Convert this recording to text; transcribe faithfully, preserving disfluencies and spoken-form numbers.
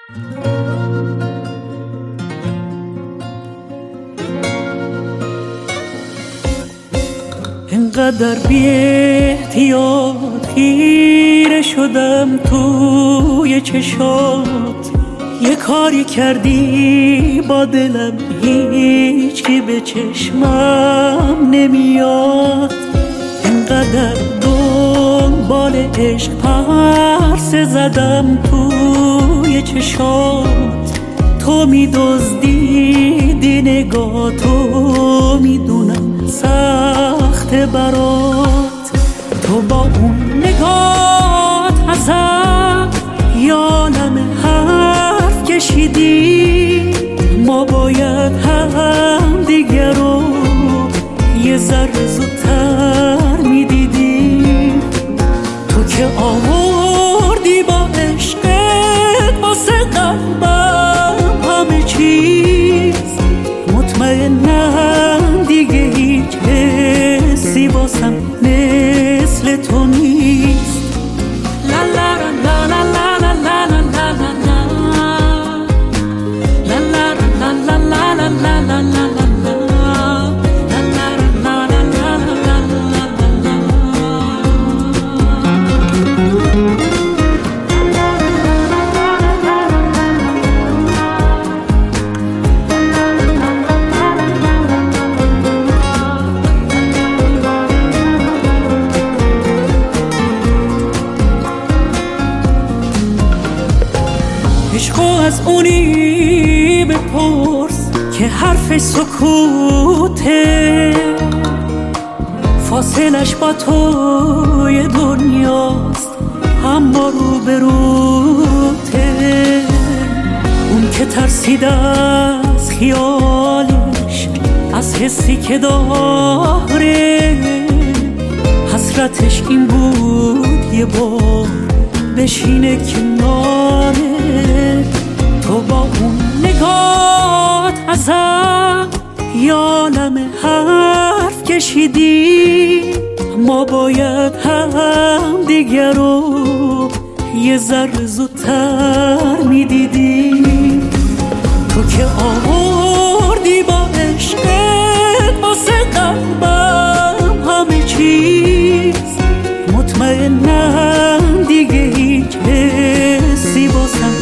اینقدر بی احتیاط خیره شدم توی چشات، یه کاری کردی با دلم هیچ کی به چشمم نمیاد. اینقدر دنبال عشق پرسه زدم توی چشات، تو میدزدیدی نگاه، تو میدونم سخت برات. تو با اون نگات ازم یادم حرف کشیدی، ما باید هم دیگر رو یه ذره زودتر میدیدیم. تو که آوردی با عشقت واسه قلبم همه چیز، مطمئنم دیگه هیچ حسی واسم مثل تو نیست. لا لا لا لا لا لا لا لا لا لا لا لا لا لا لا. عشقو از اونی بپرس که حرف سکوته، فاصلش با توی دنیاست اما رو به روته. اون که ترسید از خیالش، از حسی که داره، حسرتش این بود یه بار بشینه کناره. تو با اون نگات ازم یادم حرف کشیدی، ما باید هم دیگر رو یه ذره زودتر میدیدیم. تو که آوردی با عشقت واسه قلبم همه چیز، مطمئنم دیگه هیچ حسی واسم